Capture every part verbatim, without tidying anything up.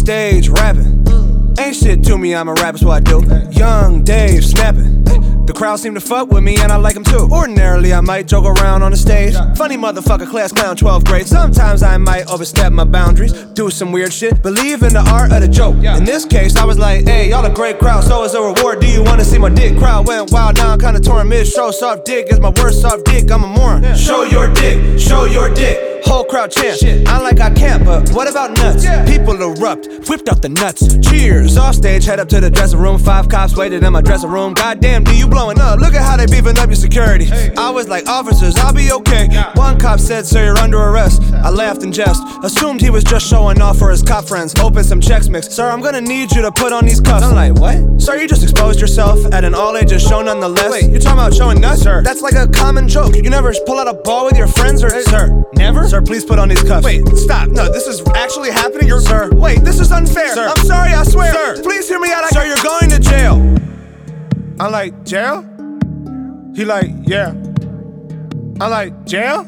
stage rapping. Ain't shit to me, I'm a rapper, so I do. Young Dave snapping. The crowd seem to fuck with me and I like them too. Ordinarily I might joke around on the stage. Funny motherfucker, class clown, twelfth grade. Sometimes I might overstep my boundaries, do some weird shit, believe in the art of the joke. In this case I was like, hey, y'all a great crowd, so is a reward. Do you wanna see my dick? Crowd went wild, now I'm kinda torn mid-show. Soft dick is my worst soft dick, I'm a moron. Show your dick, show your dick. Whole crowd chant, I like I can't, but what about nuts? People erupt, whipped out the nuts. Cheers, off stage, head up to the dressing room. Five cops waited in my dressing room. Goddamn, do you blowing up? Look at how they beefing up your security. I was like, officers, I'll be okay. One cop said, sir, you're under arrest. I laughed and jest, assumed he was just showing off for his cop friends. Open some checks mix. Sir, I'm gonna need you to put on these cuffs. I'm like, what? Sir, you just exposed yourself at an all-ages show nonetheless. Wait, you're talking about showing nuts? Sir, that's like a common joke. You never pull out a ball with your friends, or sir, never? Sir, please put on these cuffs. Wait, stop. No, this is actually happening. You're, sir, wait, this is unfair. Sir, I'm sorry, I swear. Sir, please hear me out. I sir, you're going to jail. I'm like, jail? He like, yeah. I'm like, jail?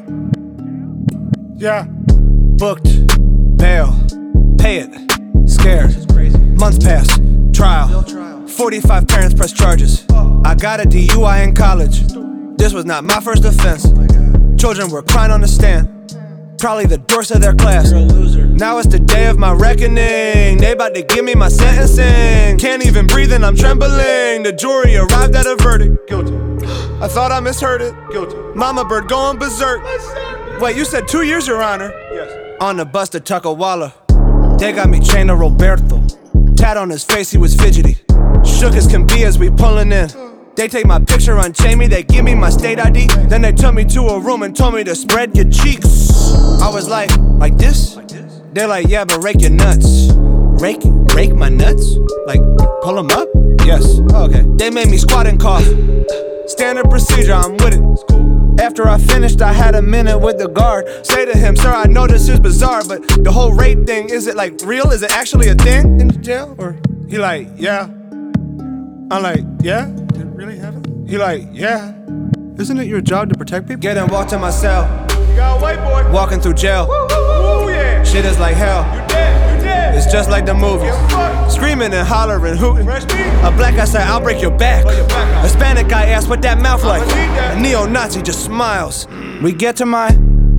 Yeah. Booked, bail, pay it, scared. Months pass, trial. forty-five parents press charges. I got a D U I in college. This was not my first offense. Children were crying on the stand. Probably the dorks of their class. Now it's the day of my reckoning. They about to give me my sentencing. Can't even breathe and I'm trembling. The jury arrived at a verdict. Guilty. I thought I misheard it. Guilty. Mama bird going berserk. Wait, you said two years, Your Honor? Yes. On the bus to Tuckawalla. They got me chained to Roberto. Tat on his face, he was fidgety. Shook as can be as we pulling in. They take my picture, unchain me, they give me my state I D. Then they took me to a room and told me to spread your cheeks. I was like, like this? They're like, yeah, but rake your nuts. Rake? Rake my nuts? Like, pull them up? Yes. Oh, okay. They made me squat and cough. Standard procedure, I'm with it. After I finished, I had a minute with the guard. Say to him, sir, I know this is bizarre, but the whole rape thing, is it like real? Is it actually a thing in the jail? Or he like, yeah. I'm like, yeah? Did it really happen? He like, yeah. Isn't it your job to protect people? Get and walk to my cell. You got a white boy. Walking through jail. Woo, woo, woo, yeah. Shit is like hell. You dead, you dead. It's just like the movies. Screaming and hollering, hooting. A black guy said, I'll break your back. Your back. A Hispanic guy asked, what that mouth like? A neo-Nazi just smiles. We get to my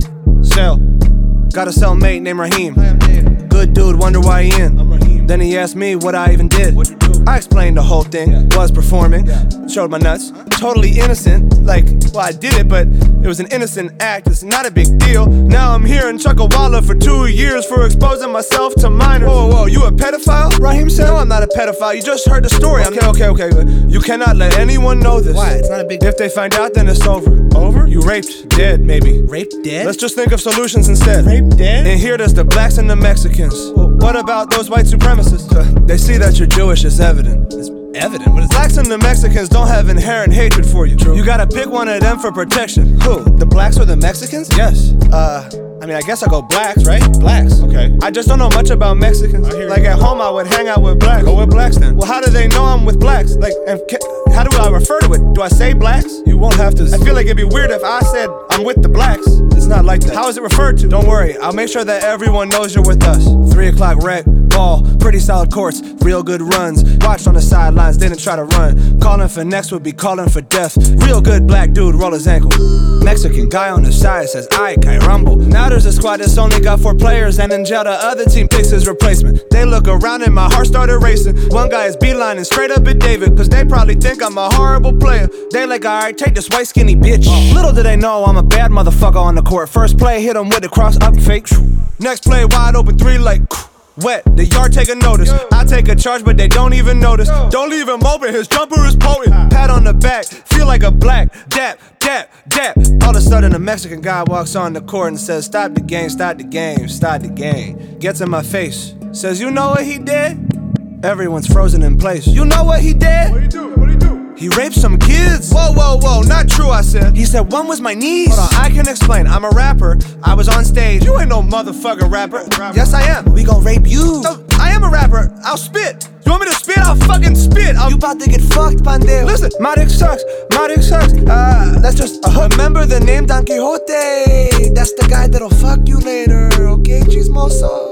cell. Got a cellmate named Raheem. Good dude, wonder why he in. Then he asked me what I even did. I explained the whole thing, was performing, showed my nuts. Totally innocent, like, well, I did it, but it was an innocent act, it's not a big deal. Now I'm here in Chuckawalla for two years for exposing myself to minors. Whoa, whoa, you a pedophile? Raheem said, no, I'm not a pedophile, you just heard the story. Okay, okay, okay, but you cannot let anyone know this. Why? It's not a big deal. If they find out, then it's over. Over? You raped, dead, maybe. Raped, dead? Let's just think of solutions instead. Raped, dead? And here there's the blacks and the Mexicans. Well, what about those white supremacists? Uh, they see that you're Jewish, it's evident. It's evident? What is blacks and the Mexicans don't have inherent hatred for you. True. You gotta pick one of them for protection. Who? The blacks or the Mexicans? Yes. Uh, I mean, I guess I go blacks, right? Blacks. Okay. I just don't know much about Mexicans. Like at home, I would hang out with blacks. Go with blacks then. Well, how do they know I'm with blacks? Like, and ca- how do I refer to it? Do I say blacks? You won't have to. I feel like it'd be weird if I said I'm with the blacks. It's not like that. How is it referred to? Don't worry, I'll make sure that everyone knows you're with us. Three o'clock rec, ball, pretty solid courts, real good runs. Watched on the sidelines, didn't try to run. Calling for next would be calling for death. Real good black dude, roll his ankle. Mexican guy on the side says, ay, que rumble. Now there's a squad that's only got four players, and in jail the other team picks his replacement. They look around and my heart started racing. One guy is beelining straight up at David, cause they probably think I'm a horrible player. They like, alright, take this white skinny bitch. Little do they know I'm a bad motherfucker on the court. First play, hit him with the cross up fake. Next play, wide open three like wet. The yard take a notice. I take a charge, but they don't even notice. Don't leave him open, his jumper is potent. Pat on the back, feel like a black dap, dap, dap. All of a sudden, a Mexican guy walks on the court and says, stop the game, stop the game, stop the game. Gets in my face, says, you know what he did? Everyone's frozen in place. You know what he did? What he do? What he do? He raped some kids. Whoa, whoa, whoa, not true, I said. He said, one was my niece. Hold on, I can explain. I'm a rapper. I was on stage. You ain't no motherfucker rapper. rapper. Yes, I am. We gon' rape you. No, I am a rapper. I'll spit. You want me to spit? I'll fucking spit. I'll... You about to get fucked, Pandeo. Listen, my dick sucks. My dick sucks. Uh, that's just a hook. Remember the name Don Quixote? That's the guy that'll fuck you later. Okay, chismoso.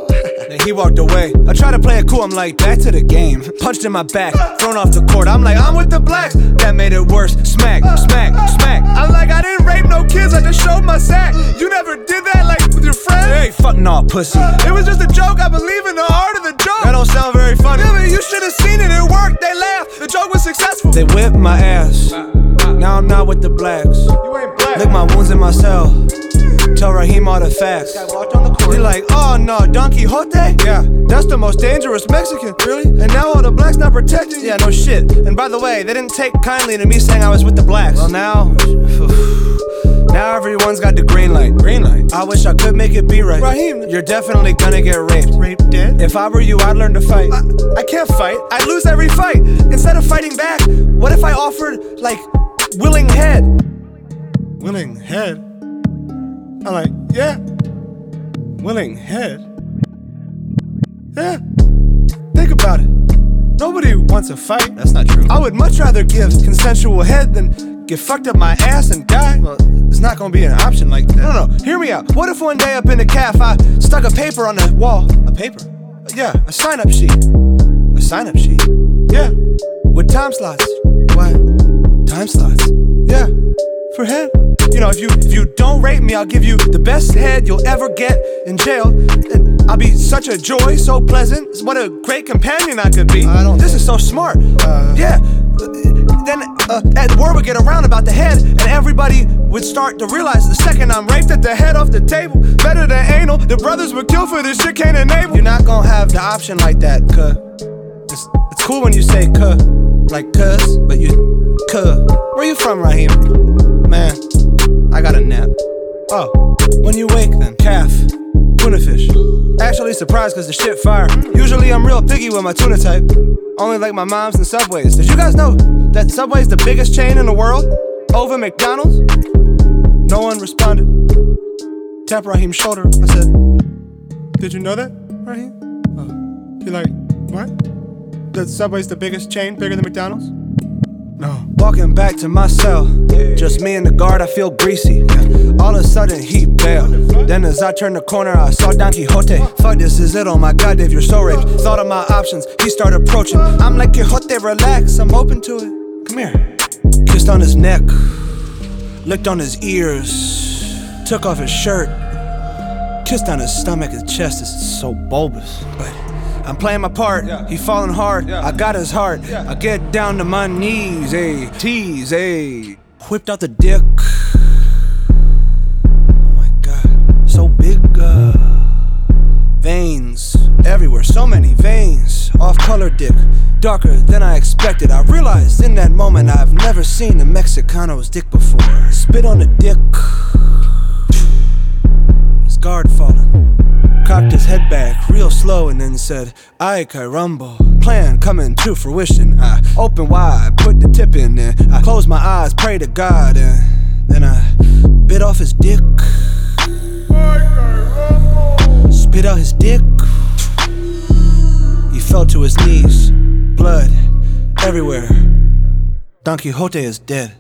Then he walked away. I tried to play it cool, I'm like, back to the game. Punched in my back, thrown off the court. I'm like, I'm with the blacks. That made it worse. Smack, smack, smack. I'm like, I didn't rape no kids, I just showed my sack. You never did that, like, with your friends? Hey, fuck nah, pussy. It was just a joke, I believe in the heart of the joke. That don't sound very funny. Yeah, but you should've seen it, it worked, they laughed. The joke was successful. They whipped my ass. Now I'm not with the blacks. You ain't black. Lick my wounds in my cell. Tell Raheem all the facts. He like, oh no, Don Quixote? Yeah, that's the most dangerous Mexican. Really? And now all the blacks not protecting you? Yeah, no shit. And by the way, they didn't take kindly to me saying I was with the blacks. Well now, now everyone's got the green light. Green light? I wish I could make it be right. Raheem, you're definitely gonna get raped. Raped dead? If I were you, I'd learn to fight. I, I can't fight. I'd lose every fight. Instead of fighting back, what if I offered, like, willing head? Willing head? I'm like, yeah. Willing head? Yeah. Think about it. Nobody wants a fight. That's not true. I would much rather give consensual head than get fucked up my ass and die. Well, it's not gonna be an option like that. No, no, hear me out. What if one day up in the calf I stuck a paper on the wall? A paper? Yeah, a sign-up sheet. A sign-up sheet? Yeah. With time slots. What? Time slots? Yeah. For head. You know, if you if you don't rape me, I'll give you the best head you'll ever get in jail. And I'll be such a joy, so pleasant. What a great companion I could be. I don't this is so smart. Uh, yeah. Then uh, the word would get around about the head, and everybody would start to realize the second I'm raped at the head off the table, better than anal. The brothers would kill for this shit, can't enable. You're not gonna have the option like that, cuh. It's, it's cool when you say cuh, like cuz, but you cuh. Where you from, Raheem? Man, I got a nap. Oh, when you wake then, calf, tuna fish. Actually surprised cause the shit fire. Usually I'm real picky with my tuna type. Only like my mom's and Subways. Did you guys know that Subway's the biggest chain in the world? Over McDonald's? No one responded. Tap Raheem's shoulder. I said, did you know that, Raheem? Oh. He like, what? That Subway's the biggest chain, bigger than McDonald's? No. Walking back to my cell, just me and the guard, I feel greasy. All of a sudden he bailed. Then as I turned the corner, I saw Don Quixote. Fuck, this is it, oh my god, Dave, you're so raped. Thought of my options, he started approaching. I'm like, Quixote, relax, I'm open to it. Come here. Kissed on his neck, licked on his ears, took off his shirt, kissed on his stomach, his chest is so bulbous. But I'm playing my part, yeah. He falling hard, yeah. I got his heart, yeah. I get down to my knees, ayy, tease, ayy. Whipped out the dick. Oh my god, so big, uh, veins everywhere, so many veins. Off-color dick, darker than I expected. I realized in that moment I've never seen a Mexicano's dick before. Spit on the dick, his guard falling. Cocked his head back real slow and then said, ay caramba. Plan coming to fruition. I open wide, put the tip in there. I close my eyes, pray to God, and then I bit off his dick. Spit out his dick. He fell to his knees, blood everywhere. Don Quixote is dead.